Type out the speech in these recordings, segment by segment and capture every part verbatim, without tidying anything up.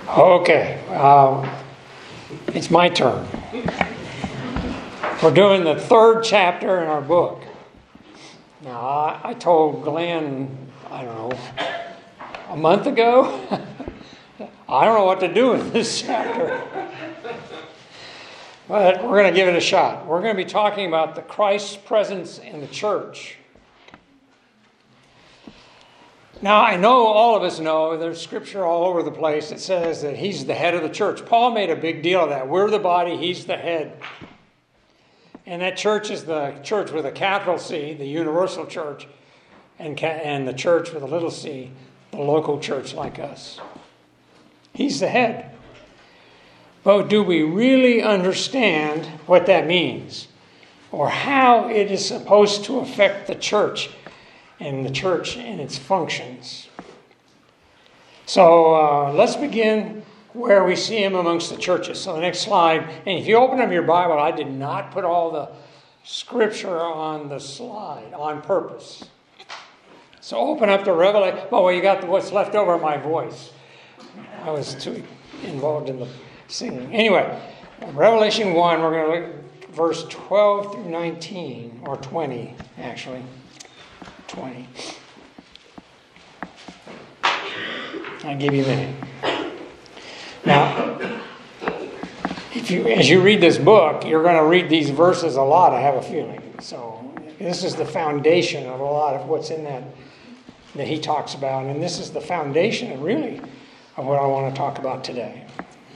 Okay, uh, it's my turn. We're doing the third chapter in our book. Now, I, I told Glenn, I don't know, a month ago, I don't know what to do in this chapter. But we're going to give it a shot. We're going to be talking about the Christ's presence in the church. Now, I know all of us know there's scripture all over the place that says that he's the head of the church. Paul made a big deal of that. We're the body, he's the head. And that church is the church with a capital C, the universal church, and, ca- and the church with a little c, the local church like us. He's the head. But do we really understand what that means? Or how it is supposed to affect the church and the church and its functions? So uh, let's begin where we see him amongst the churches. So the next slide, and if you open up your Bible, I did not put all the scripture on the slide on purpose. So open up to Revelation. Oh, well, you got what's left over of my voice. I was too involved in the singing. Anyway, Revelation one, we're going to look at verse twelve through nineteen, or twenty, actually. twenty. I'll give you a minute. Now, if you, as you read this book, you're going to read these verses a lot, I have a feeling. So this is the foundation of a lot of what's in that that he talks about. And this is the foundation, really, of what I want to talk about today.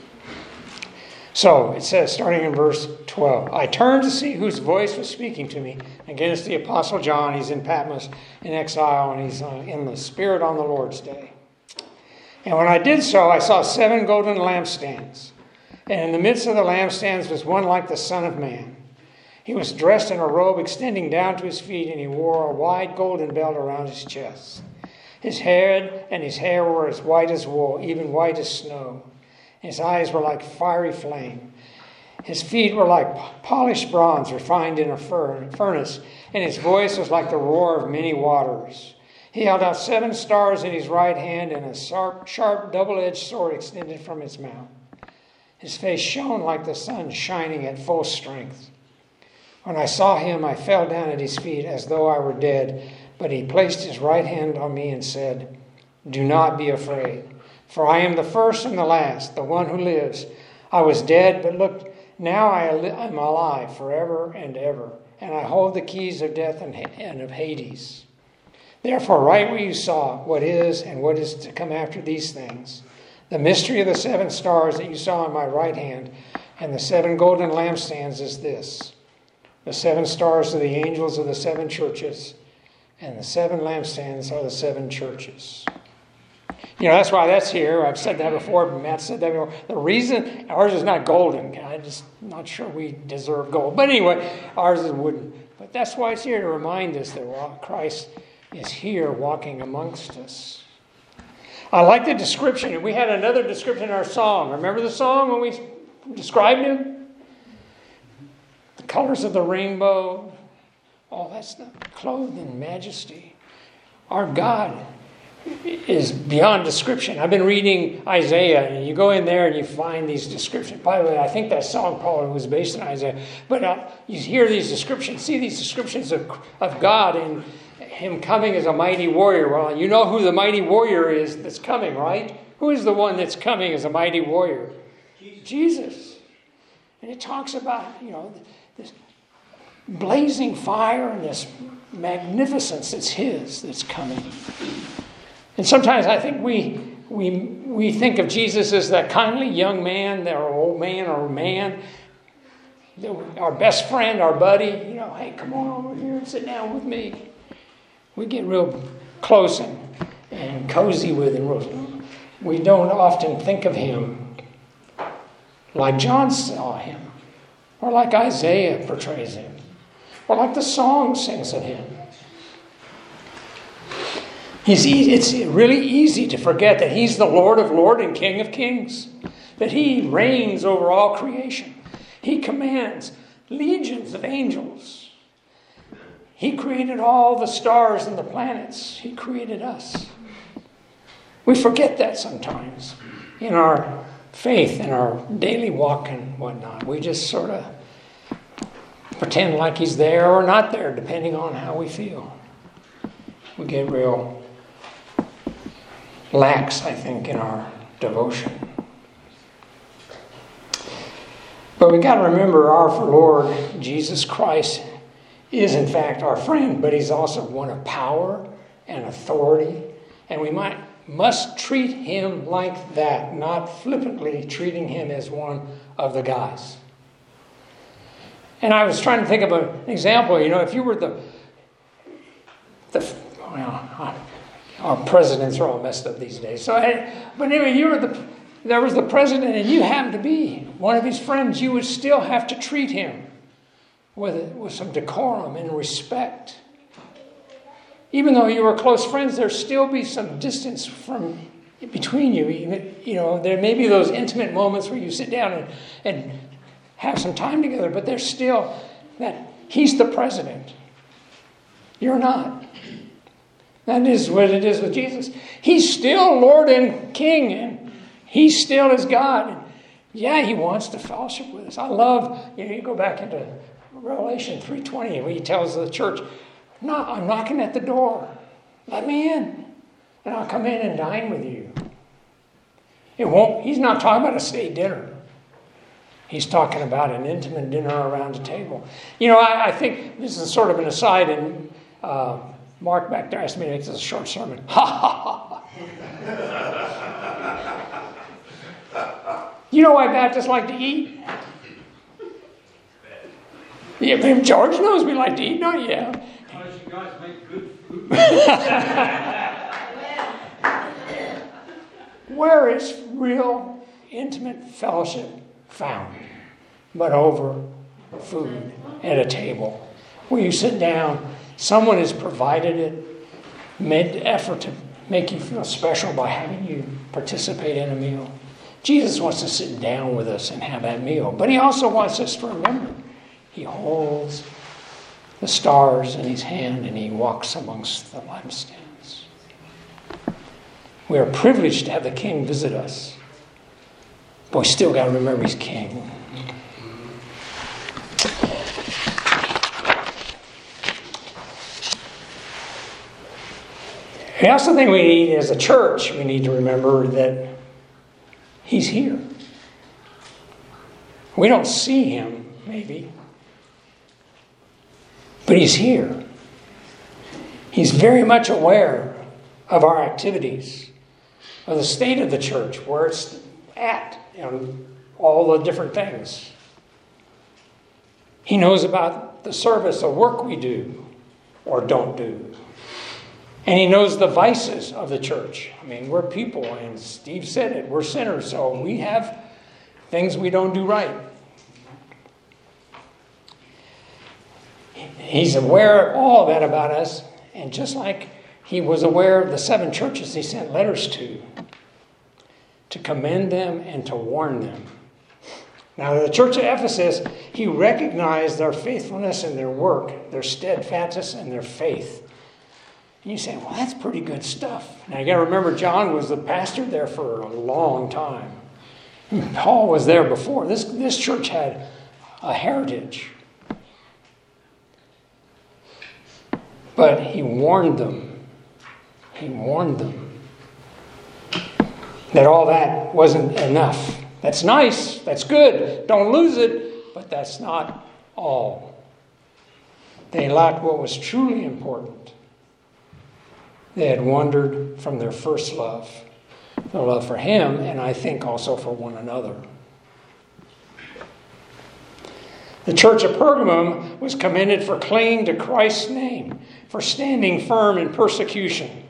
So it says, starting in verse twelve, I turned to see whose voice was speaking to me. Again, it's the Apostle John. He's in Patmos in exile, and he's in the Spirit on the Lord's day. And when I did so, I saw seven golden lampstands. And in the midst of the lampstands was one like the Son of Man. He was dressed in a robe extending down to his feet, and he wore a wide golden belt around his chest. His head and his hair were as white as wool, even white as snow. His eyes were like fiery flame. His feet were like polished bronze refined in a furnace, and his voice was like the roar of many waters. He held out seven stars in his right hand, and a sharp, sharp double-edged sword extended from his mouth. His face shone like the sun shining at full strength. When I saw him, I fell down at his feet as though I were dead, but he placed his right hand on me and said, Do not be afraid. For I am the first and the last, the one who lives. I was dead, but look, now I am alive forever and ever, and I hold the keys of death and of Hades. Therefore, write what you saw, what is and what is to come after these things. The mystery of the seven stars that you saw in my right hand and the seven golden lampstands is this. The seven stars are the angels of the seven churches, and the seven lampstands are the seven churches. You know, that's why that's here. I've said that before. Matt said that before. The reason ours is not golden. I'm just not sure we deserve gold. But anyway, ours is wooden. But that's why it's here to remind us that Christ is here walking amongst us. I like the description. We had another description in our song. Remember the song when we described him? The colors of the rainbow. All that stuff. Clothed in majesty. Our God is beyond description. I've been reading Isaiah, and you go in there and you find these descriptions. By the way, I think that song probably was based on Isaiah. But uh, you hear these descriptions, see these descriptions of, of God and him coming as a mighty warrior. Well, you know who the mighty warrior is that's coming, right? Who is the one that's coming as a mighty warrior? Jesus. Jesus. And it talks about, you know, this blazing fire and this magnificence that's his that's coming. And sometimes I think we we we think of Jesus as that kindly young man, or old man, or man, our best friend, our buddy. You know, hey, come on over here and sit down with me. We get real close and, and cozy with him. We don't often think of him like John saw him, or like Isaiah portrays him, or like the song sings of him. He's easy, it's really easy to forget that he's the Lord of Lords and King of Kings, that he reigns over all creation. He commands legions of angels. He created all the stars and the planets. He created us. We forget that sometimes. in our faith, in our daily walk and whatnot. We just sort of pretend like he's there or not there, depending on how we feel. We get real lax, I think, in our devotion. But we got to remember our Lord Jesus Christ is in fact our friend, but he's also one of power and authority, and we might must treat him like that, not flippantly treating him as one of the guys. And I was trying to think of an example. You know, if you were the the well, our presidents are all messed up these days. So, but anyway, you were the there was the president, and you happened to be one of his friends. You would still have to treat him with with some decorum and respect. Even though you were close friends, there'd still be some distance from between you. You know, there may be those intimate moments where you sit down and, and have some time together, but there's still that he's the president. You're not. That is what it is with Jesus. He's still Lord and King, and he still is God. And yeah, he wants to fellowship with us. I love, you know, you go back into Revelation three twenty, where he tells the church, no, I'm knocking at the door. Let me in, and I'll come in and dine with you. It won't. He's not talking about a state dinner. He's talking about an intimate dinner around a table. You know, I, I think this is sort of an aside, and uh, Mark back there asked me to make this a short sermon. Ha ha ha. You know why Baptists like to eat? Yeah, George knows we like to eat, don't you? Yeah. Because you guys make good food. Where is real intimate fellowship found? But over food at a table. Where you sit down, someone has provided it, made the effort to make you feel special by having you participate in a meal. Jesus wants to sit down with us and have that meal. But he also wants us to remember, he holds the stars in his hand and he walks amongst the lampstands. We are privileged to have the King visit us. But we still got to remember he's King. I also think we need, as a church, we need to remember that he's here. We don't see him, maybe. But he's here. He's very much aware of our activities, of the state of the church, where it's at, you know, all the different things. He knows about the service, the work we do or don't do. And he knows the vices of the church. I mean, we're people, and Steve said it, we're sinners, so we have things we don't do right. He's aware of all that about us, and just like he was aware of the seven churches he sent letters to, to commend them and to warn them. Now, the church of Ephesus, he recognized their faithfulness and their work, their steadfastness and their faith. And you say, well, that's pretty good stuff. Now, you got to remember, John was the pastor there for a long time. Paul was there before. This, this church had a heritage. But he warned them. He warned them that all that wasn't enough. That's nice. That's good. Don't lose it. But that's not all. They lacked what was truly important. They had wandered from their first love, their love for him, and I think also for one another. The church of Pergamum was commended for clinging to Christ's name, for standing firm in persecution.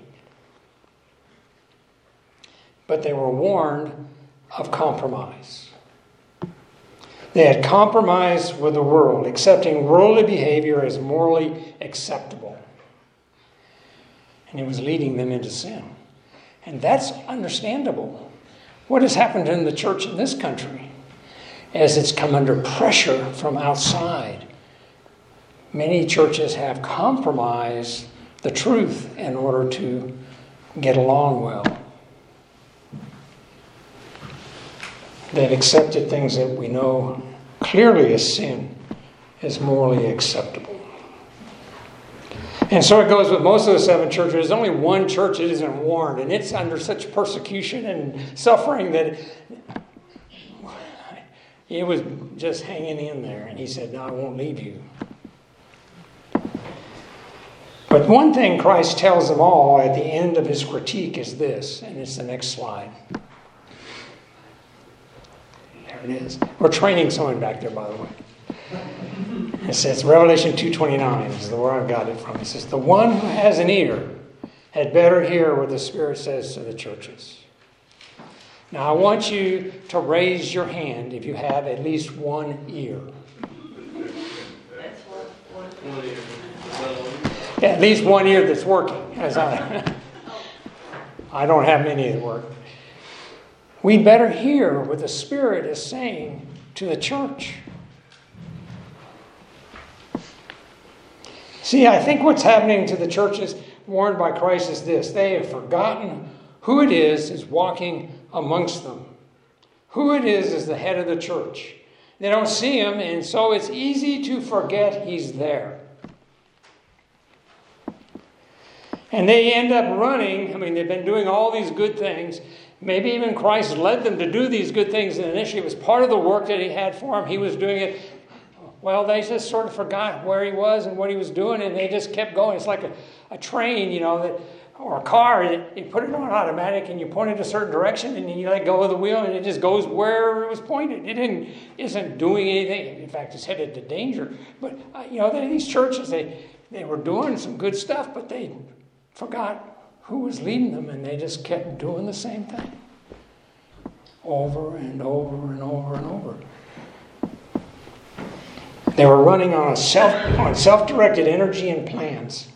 But they were warned of compromise. They had compromised with the world, accepting worldly behavior as morally acceptable. And it was leading them into sin. And that's understandable. What has happened in the church in this country as it's come under pressure from outside? Many churches have compromised the truth in order to get along well. They've accepted things that we know clearly as sin as morally acceptable. And so it goes with most of the seven churches. There's only one church that isn't warned, and it's under such persecution and suffering that it was just hanging in there. And he said, no, I won't leave you. But one thing Christ tells them all at the end of his critique is this, and it's the next slide. There it is. We're training someone back there, by the way. It says, Revelation two twenty-nine is the where I got it from. It says, the one who has an ear had better hear what the Spirit says to the churches. Now, I want you to raise your hand if you have at least one ear. That's one, one ear. Yeah, at least one ear that's working. As I, I don't have many that work. We better hear what the Spirit is saying to the church. See, I think what's happening to the churches warned by Christ is this. They have forgotten who it is is walking amongst them. Who it is is the head of the church. They don't see him, and so it's easy to forget he's there. And they end up running. I mean, they've been doing all these good things. Maybe even Christ led them to do these good things, and initially it was part of the work that he had for them. He was doing it. Well, they just sort of forgot where he was and what he was doing, and they just kept going. It's like a, a train, you know, that, or a car. That you put it on automatic, and you point it a certain direction, and then you let go of the wheel, and it just goes where it was pointed. It didn't, isn't doing anything. In fact, it's headed to danger. But, uh, you know, these churches, they, they were doing some good stuff, but they forgot who was leading them, and they just kept doing the same thing over and over and over and over. They were running on a self on self-directed energy and plans.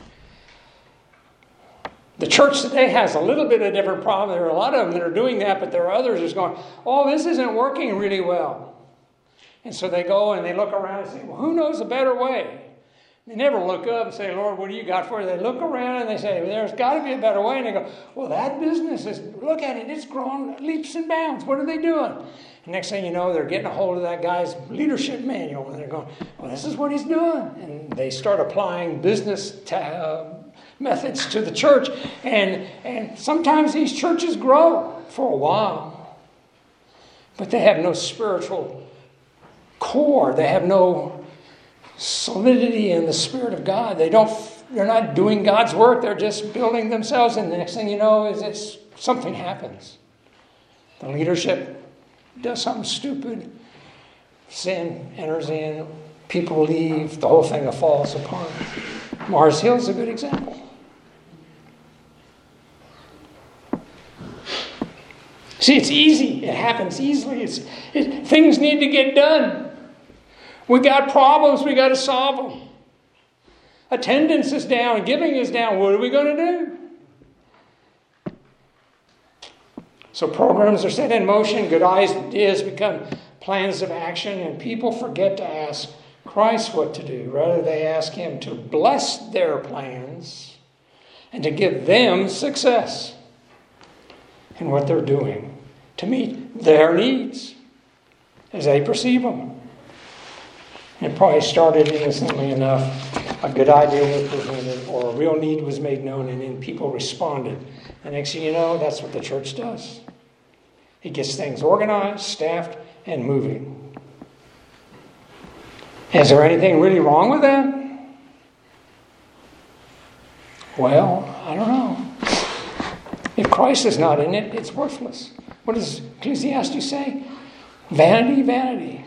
The church today has a little bit of a different problem. There are a lot of them that are doing that, but there are others that's going, oh, this isn't working really well. And so they go and they look around and say, well, who knows a better way? They never look up and say, Lord, what do you got for it? They look around and they say, well, there's got to be a better way. And they go, well, that business is, look at it, it's grown leaps and bounds. What are they doing? And next thing you know, they're getting a hold of that guy's leadership manual. And they're going, well, this is what he's doing. And they start applying business ta- uh, methods to the church. And, and sometimes these churches grow for a while. But they have no spiritual core. They have no solidity in the Spirit of God. They don't, they're not doing God's work. They're just building themselves. And the next thing you know is it's, something happens. The leadership does something stupid. Sin enters in. People leave. The whole thing falls apart. Mars Hill is a good example. See, it's easy. It happens easily. It's, it, things need to get done. We got problems, we got to solve them. Attendance is down, giving is down. What are we going to do? So programs are set in motion, good ideas become plans of action, and people forget to ask Christ what to do. Rather, they ask him to bless their plans and to give them success in what they're doing to meet their needs as they perceive them. It probably started innocently enough. A good idea was presented, or a real need was made known, and then people responded. The next thing you know, that's what the church does. It gets things organized, staffed, and moving. Is there anything really wrong with that? Well, I don't know. If Christ is not in it, it's worthless. What does Ecclesiastes say? Vanity, vanity.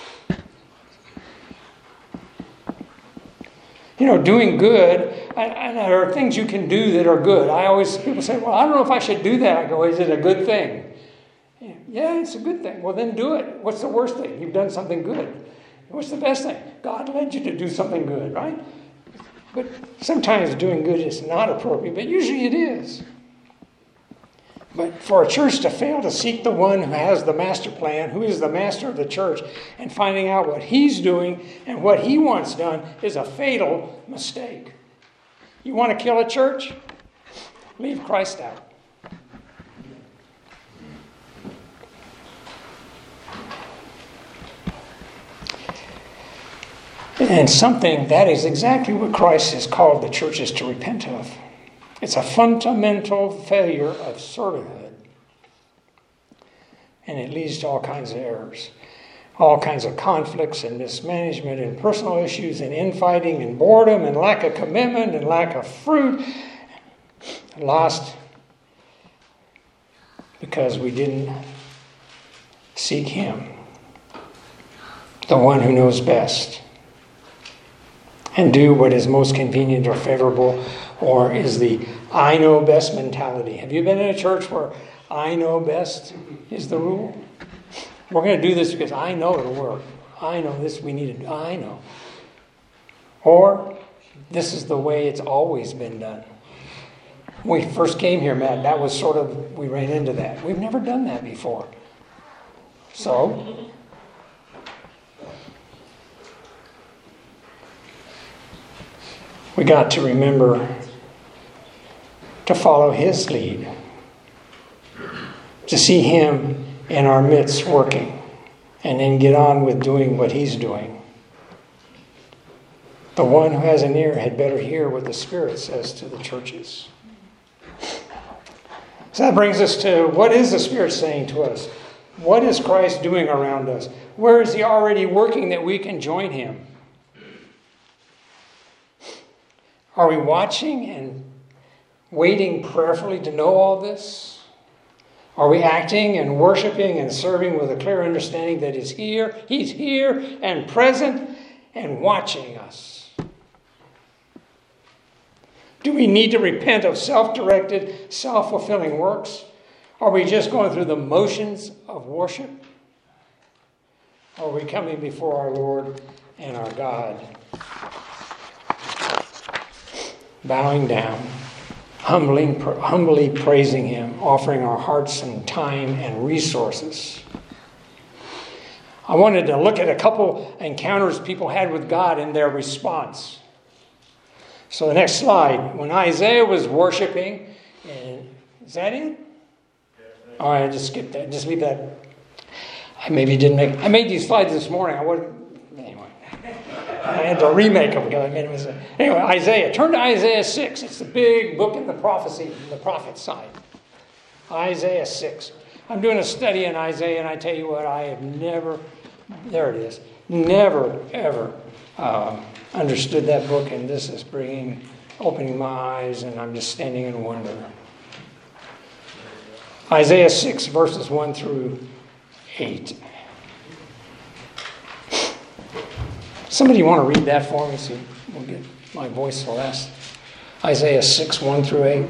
You know, doing good, and there are things you can do that are good. I always, people say, well, I don't know if I should do that. I go, is it a good thing? Yeah, it's a good thing. Well, then do it. What's the worst thing? You've done something good. What's the best thing? God led you to do something good, right? But sometimes doing good is not appropriate, but usually it is. But for a church to fail to seek the one who has the master plan, who is the master of the church, and finding out what he's doing and what he wants done is a fatal mistake. You want to kill a church? Leave Christ out. And something that is exactly what Christ has called the churches to repent of. It's a fundamental failure of servanthood. And it leads to all kinds of errors. All kinds of conflicts and mismanagement and personal issues and infighting and boredom and lack of commitment and lack of fruit. Lost because we didn't seek Him, the one who knows best, and do what is most convenient or favorable, or is the I know best mentality. Have you been in a church where I know best is the rule? We're going to do this because I know it'll work. I know this we need to do. I know. Or this is the way it's always been done. When we first came here, Matt, that was sort of, we ran into that. We've never done that before. So, we got to remember to follow His lead, to see Him in our midst working, and then get on with doing what He's doing. The one who has an ear had better hear what the Spirit says to the churches. So that brings us to, what is the Spirit saying to us? What is Christ doing around us? Where is He already working that we can join Him? Are we watching and waiting prayerfully to know all this? Are we acting and worshiping and serving with a clear understanding that He's here, He's here and present and watching us? Do we need to repent of self-directed, self-fulfilling works? Are we just going through the motions of worship? Or are we coming before our Lord and our God, bowing down, humbling, humbly praising Him, offering our hearts and time and resources? I wanted to look at a couple encounters people had with God and their response. So the next slide, when Isaiah was worshiping, and is that it? All right, I just skipped that. Just leave that. I maybe didn't make. I made these slides this morning. I wasn't. Anyway, I had to remake them because I made them. Anyway, Isaiah. Turn to Isaiah six. It's the big book in the prophecy, the prophet side. Isaiah six. I'm doing a study in Isaiah, and I tell you what, I have never. There it is. Never ever. Um, understood that book, and this is bringing, opening my eyes, and I'm just standing in wonder. Isaiah six, verses one through eight. Somebody want to read that for me? See, we'll get my voice the last. Isaiah six, one through eight.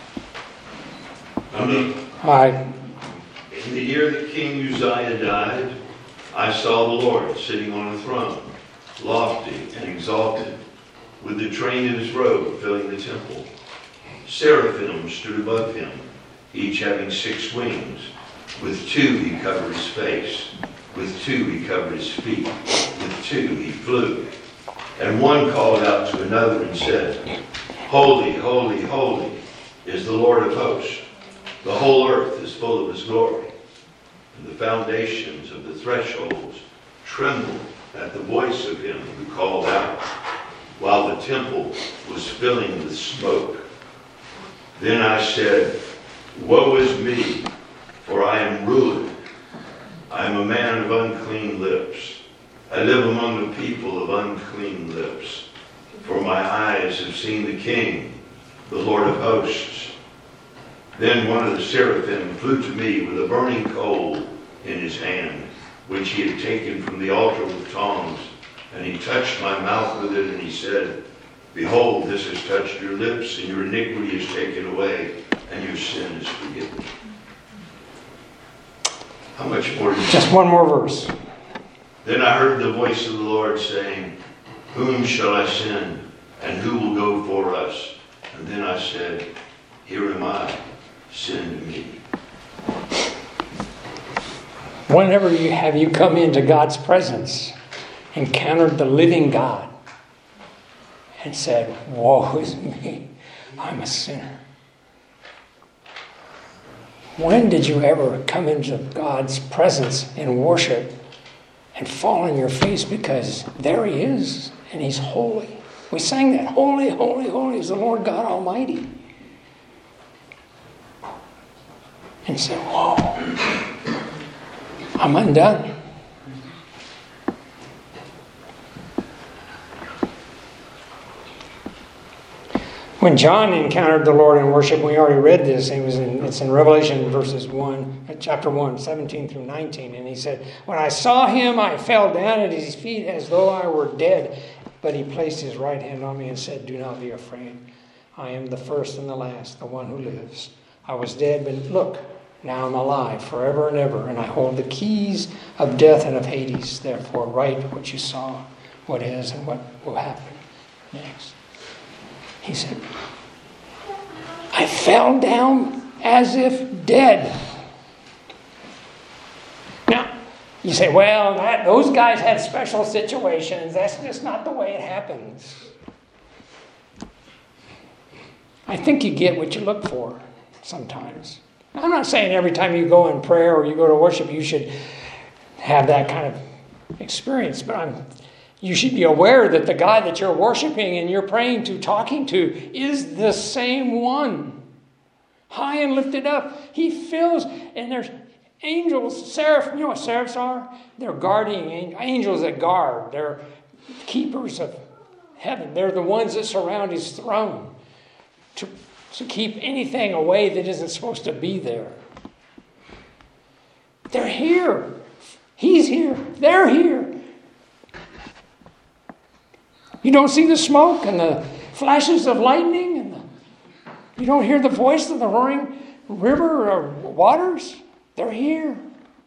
Um, Hi. In the year that King Uzziah died, I saw the Lord sitting on a throne, lofty and exalted, with the train in His robe filling the temple. Seraphim stood above Him, each having six wings. With two He covered His face, with two He covered His feet, with two He flew. And one called out to another and said, Holy, holy, holy is the Lord of hosts. The whole earth is full of His glory. And the foundations of the thresholds trembled at the voice of Him who called out, while the temple was filling with smoke. Then I said, Woe is me, for I am ruined. I am a man of unclean lips. I live among the people of unclean lips. For my eyes have seen the King, the Lord of hosts. Then one of the seraphim flew to me with a burning coal in his hand, which he had taken from the altar with tongs, and he touched my mouth with it, and he said, Behold, this has touched your lips, and your iniquity is taken away, and your sin is forgiven. How much more? Just one more verse. Then I heard the voice of the Lord saying, Whom shall I send, and who will go for us? And then I said, Here am I, send me. Whenever you have you come into God's presence, encountered the living God, and said, Woe is me, I'm a sinner. When did you ever come into God's presence in worship and fall on your face because there He is And He's holy. We sang that. Holy, holy, holy is the Lord God Almighty. And said, whoa, I'm undone. When John encountered the Lord in worship, we already read this. It was in, it's in Revelation verses one, chapter one, seventeen through nineteen. And he said, when I saw him, I fell down at his feet as though I were dead. But he placed his right hand on me and said, do not be afraid. I am the first and the last, the one who lives. I was dead, but look, now I'm alive forever and ever. And I hold the keys of death and of Hades. Therefore, write what you saw, what is, and what will happen next. He said, I fell down as if dead. Now, you say, well, that, those guys had special situations. That's just not the way it happens. I think you get what you look for sometimes. I'm not saying every time you go in prayer or you go to worship, you should have that kind of experience, but I'm You should be aware that the God that you're worshiping and you're praying to, talking to, is the same one. High and lifted up. He fills, and there's angels, seraph, you know what seraphs are? They're guarding angels that guard. They're keepers of heaven. They're the ones that surround His throne to, to keep anything away that isn't supposed to be there. They're here. He's here. They're here. You don't see the smoke and the flashes of lightning, and the, you don't hear the voice of the roaring river or waters. They're here.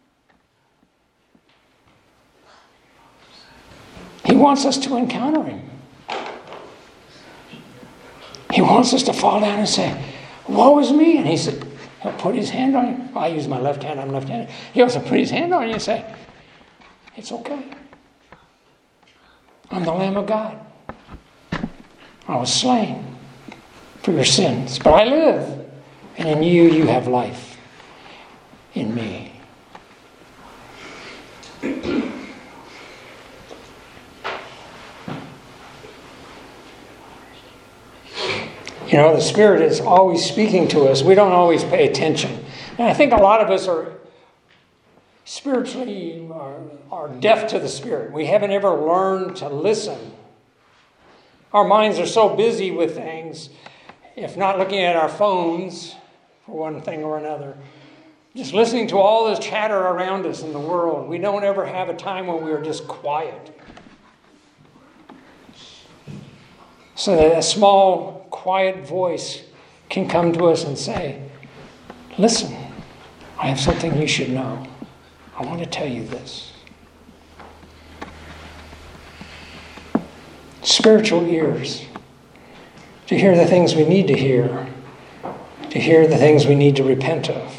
He wants us to encounter Him. He wants us to fall down and say, woe is me. And He said, He'll put His hand on you. Well, I use my left hand, I'm left-handed. He also put His hand on you and say, it's okay. I'm the Lamb of God. I was slain for your sins, but I live. And in you, you have life. In me. You know, the Spirit is always speaking to us. We don't always pay attention. And I think a lot of us are spiritually are, are deaf to the Spirit. We haven't ever learned to listen. Our minds are so busy with things, if not looking at our phones for one thing or another, just listening to all this chatter around us in the world. We don't ever have a time when we are just quiet. So that a small, quiet voice can come to us and say, listen, I have something you should know. I want to tell you this. Spiritual ears to hear the things we need to hear, to hear the things we need to repent of,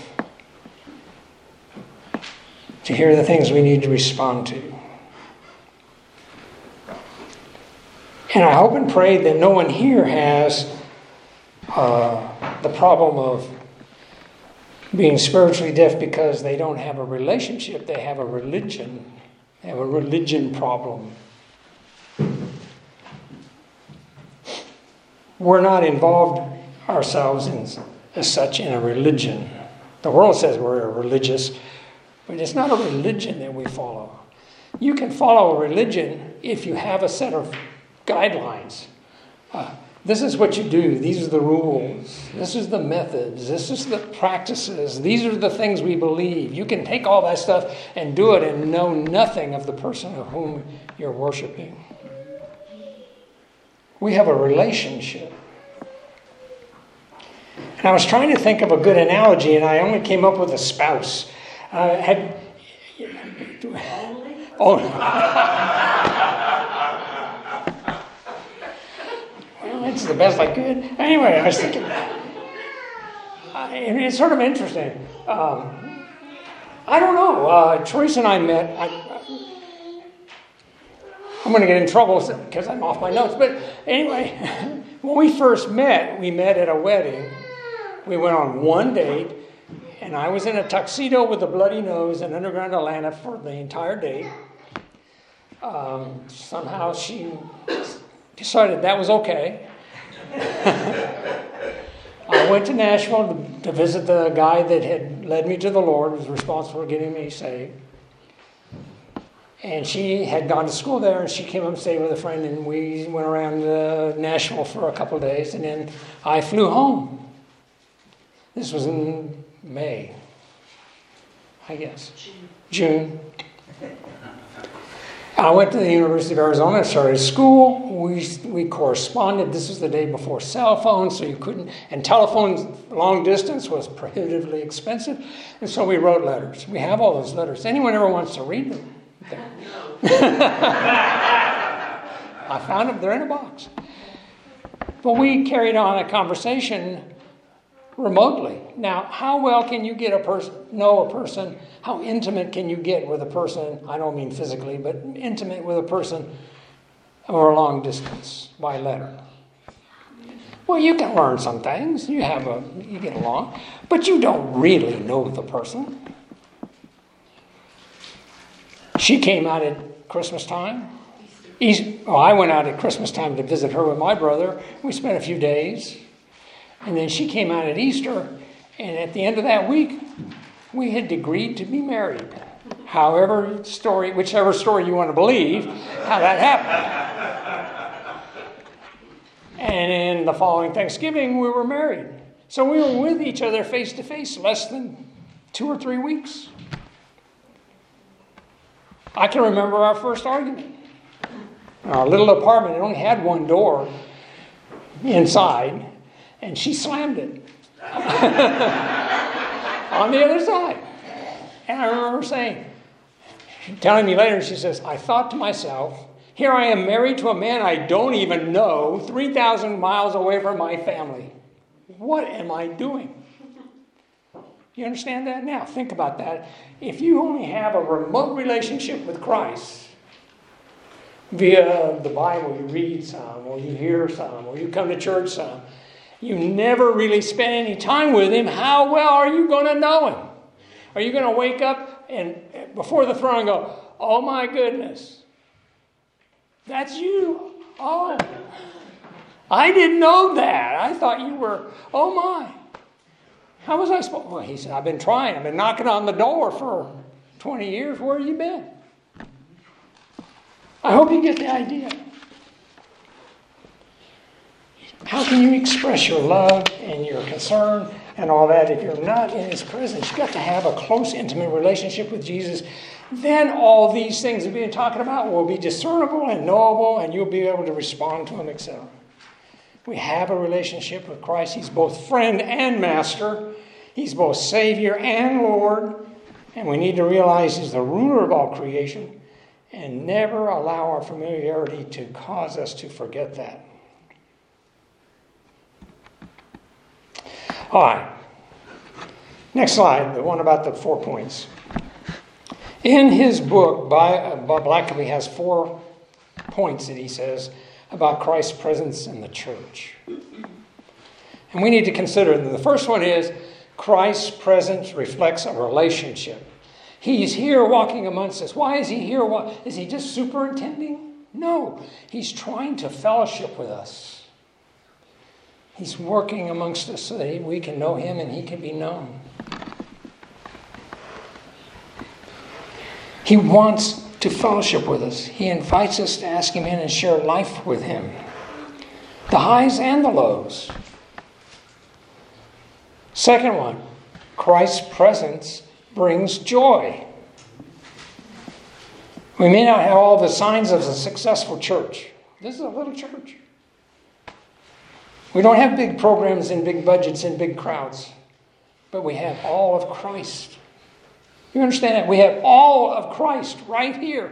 to hear the things we need to respond to. And I hope and pray that no one here has uh, the problem of being spiritually deaf because they don't have a relationship. They have a religion. They have a religion problem. We're not involved ourselves in, as such in a religion. The world says we're religious, but it's not a religion that we follow. You can follow a religion if you have a set of guidelines. Uh, this is what you do. These are the rules. This is the methods. This is the practices. These are the things we believe. You can take all that stuff and do it and know nothing of the person of whom you're worshiping. We have a relationship. And I was trying to think of a good analogy, and I only came up with a spouse. Uh, had, oh, well, that's the best I could. Anyway, I was thinking, uh, it's sort of interesting. Um, I don't know. Uh, Teresa and I met. I, I'm going to get in trouble because I'm off my notes. But anyway, when we first met, we met at a wedding. We went on one date, and I was in a tuxedo with a bloody nose in Underground Atlanta for the entire date. Um, somehow she decided that was okay. I went to Nashville to, to visit the guy that had led me to the Lord, was responsible for getting me saved. And she had gone to school there, and she came up and stayed with a friend, and we went around uh, Nashville for a couple of days, and then I flew home. This was in May, I guess. June. I went to the University of Arizona, started school. We we corresponded. This was the day before cell phones, so you couldn't. And telephones long distance was prohibitively expensive, and so we wrote letters. We have all those letters. Anyone ever wants to read them? I found them. They're in a box. But we carried on a conversation remotely. Now, how well can you get a person, know a person? How intimate can you get with a person? I don't mean physically, but intimate with a person over a long distance by letter. Well, you can learn some things. You have a, you get along, but you don't really know the person. She came out at Christmas time. Easter. Oh, I went out at Christmas time to visit her with my brother. We spent a few days. And then she came out at Easter. And at the end of that week, we had agreed to be married. However story, whichever story you want to believe, how that happened. And in the following Thanksgiving, we were married. So we were with each other face to face less than two or three weeks. I can remember our first argument. Our little apartment, it only had one door inside, and she slammed it on the other side. And I remember saying, telling me later, she says, I thought to myself, here I am married to a man I don't even know, three thousand miles away from my family. What am I doing? You understand that? Now, think about that. If you only have a remote relationship with Christ, via the Bible, you read some, or you hear some, or you come to church some, you never really spend any time with Him, how well are you going to know Him? Are you going to wake up and before the throne and go, oh my goodness, that's you? Oh, I didn't know that. I thought you were, oh my. How was I supposed? Well, he said, I've been trying. I've been knocking on the door for twenty years. Where have you been? I hope you get the idea. How can you express your love and your concern and all that if you're not in His presence? You've got to have a close, intimate relationship with Jesus. Then all these things we've been talking about will be discernible and knowable, and you'll be able to respond to them, et cetera. We have a relationship with Christ. He's both friend and master. He's both Savior and Lord. And we need to realize He's the ruler of all creation and never allow our familiarity to cause us to forget that. All right. Next slide, the one about the four points. In his book, Bob Blackaby has four points that he says about Christ's presence in the church. And we need to consider them. The first one is Christ's presence reflects a relationship. He's here walking amongst us. Why is He here? Is He just superintending? No. He's trying to fellowship with us. He's working amongst us so that we can know Him and He can be known. He wants to fellowship with us. He invites us to ask Him in and share life with Him. The highs and the lows. Second one, Christ's presence brings joy. We may not have all the signs of a successful church. This is a little church. We don't have big programs and big budgets and big crowds. But we have all of Christ. You understand that? We have all of Christ right here.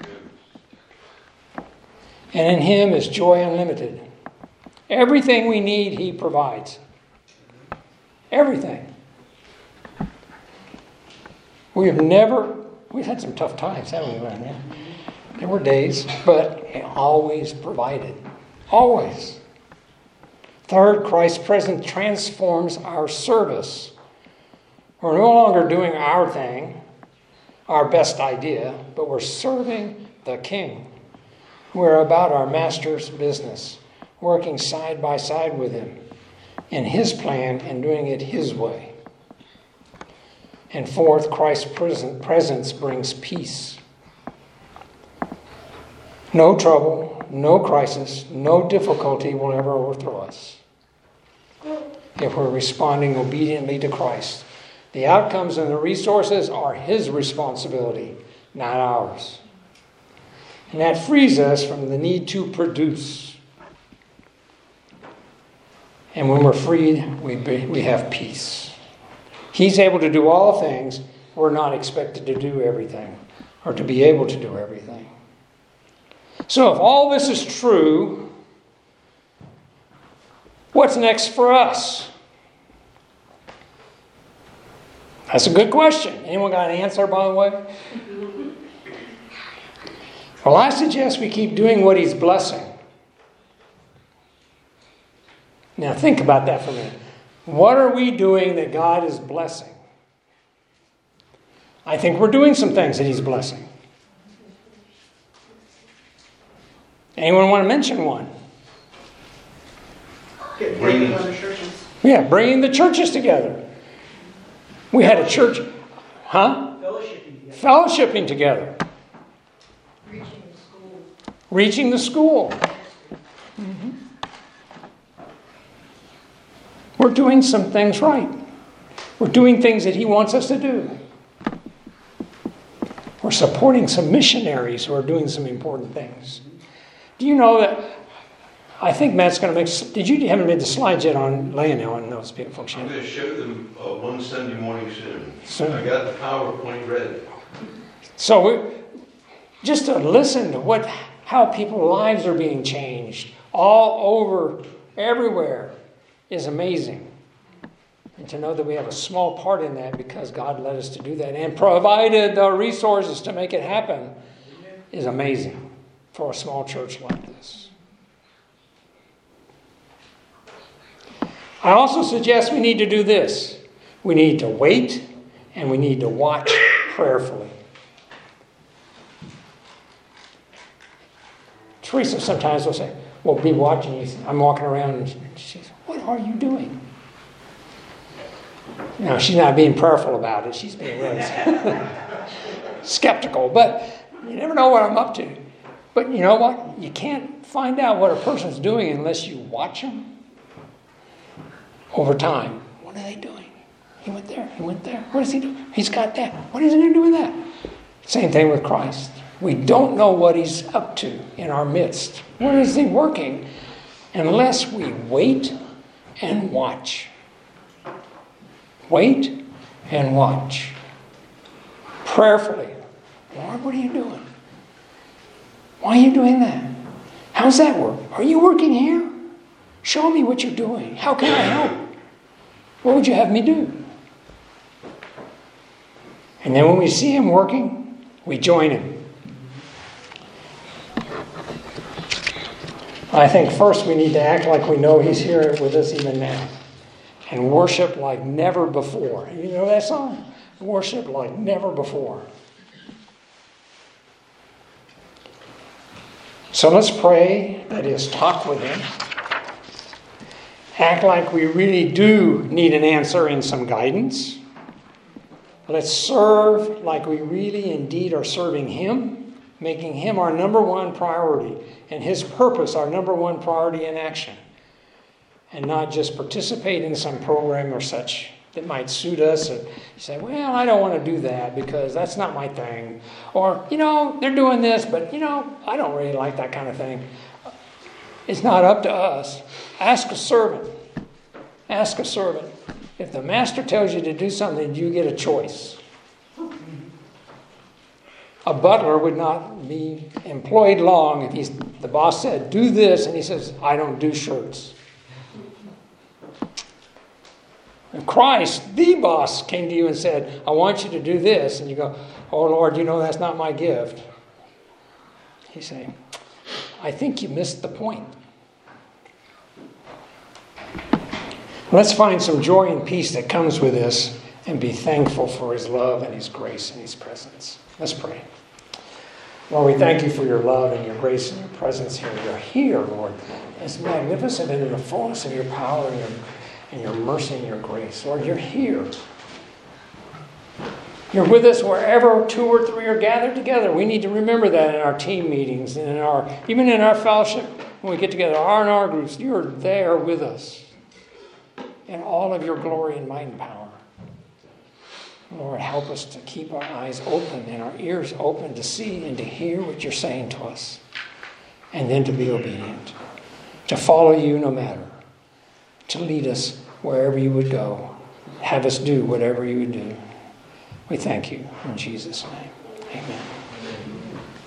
Amen. And in Him is joy unlimited. Everything we need, He provides. Everything. We have never, we've had some tough times, haven't we, man? There were days, but He always provided. Always. Third, Christ's presence transforms our service. We're no longer doing our thing, our best idea, but we're serving the King. We're about our Master's business, working side by side with Him in His plan and doing it His way. And fourth, Christ's presence brings peace. No trouble, no crisis, no difficulty will ever overthrow us if we're responding obediently to Christ. The outcomes and the resources are His responsibility, not ours. And that frees us from the need to produce. And when we're freed, we, be, we have peace. He's able to do all things. We're not expected to do everything or to be able to do everything. So if all this is true, what's next for us? That's a good question. Anyone got an answer, by the way? Well, I suggest we keep doing what He's blessing. Now think about that for a minute. What are we doing that God is blessing? I think we're doing some things that He's blessing. Anyone want to mention one? Bringing other churches. Yeah, bringing the churches together. We had a church, huh? Fellowshipping together. Fellowshipping together. Reaching the school. Reaching the school. Mm-hmm. We're doing some things right. We're doing things that He wants us to do. We're supporting some missionaries who are doing some important things. Do you know that? I think Matt's going to make. Did you, you haven't made the slides yet on laying on those people, folks? I'm going to show them uh, one Sunday morning soon. So, I got the PowerPoint ready. So we, just to listen to what, how people's lives are being changed all over, everywhere, is amazing. And to know that we have a small part in that because God led us to do that and provided the resources to make it happen is amazing for a small church like this. I also suggest we need to do this. We need to wait and we need to watch prayerfully. Teresa sometimes will say, "Well, be watching you." I'm walking around and she says, "What are you doing?" Now, she's not being prayerful about it. She's being really skeptical. But you never know what I'm up to. But you know what? You can't find out what a person's doing unless you watch them over time. What are they doing? He went there. He went there. What is he doing? He's got that. What is he going to do with that? Same thing with Christ. We don't know what He's up to in our midst. Where is He working? Unless we wait and watch. Wait and watch. Prayerfully. Lord, what are you doing? Why are you doing that? How's that work? Are you working here? Show me what you're doing. How can I help? What would you have me do? And then when we see Him working, we join Him. I think first we need to act like we know He's here with us even now. And worship like never before. You know that song? Worship like never before. So let's pray, that is, talk with Him. Act like we really do need an answer and some guidance. Let's serve like we really indeed are serving Him, making Him our number one priority and His purpose our number one priority in action. And not just participate in some program or such that might suit us. And you say, well, I don't want to do that because that's not my thing. Or, you know, they're doing this, but, you know, I don't really like that kind of thing. It's not up to us. Ask a servant. Ask a servant. If the master tells you to do something, you get a choice. A butler would not be employed long if he's, the boss said, do this, and he says, I don't do shirts. If Christ, the boss, came to you and said, I want you to do this, and you go, oh Lord, you know that's not my gift. He's saying, I think you missed the point. Let's find some joy and peace that comes with this and be thankful for His love and His grace and His presence. Let's pray. Lord, we thank you for your love and your grace and your presence here. You're here, Lord. It's magnificent and in the fullness of your power and your, and your mercy and your grace. Lord, you're here. You're with us wherever two or three are gathered together. We need to remember that in our team meetings and in our, even in our fellowship when we get together, our in our groups. You're there with us in all of your glory and might and power. Lord, help us to keep our eyes open and our ears open to see and to hear what you're saying to us. And then to be obedient. To follow you no matter. To lead us wherever you would go. Have us do whatever you would do. We thank you in Jesus' name. Amen.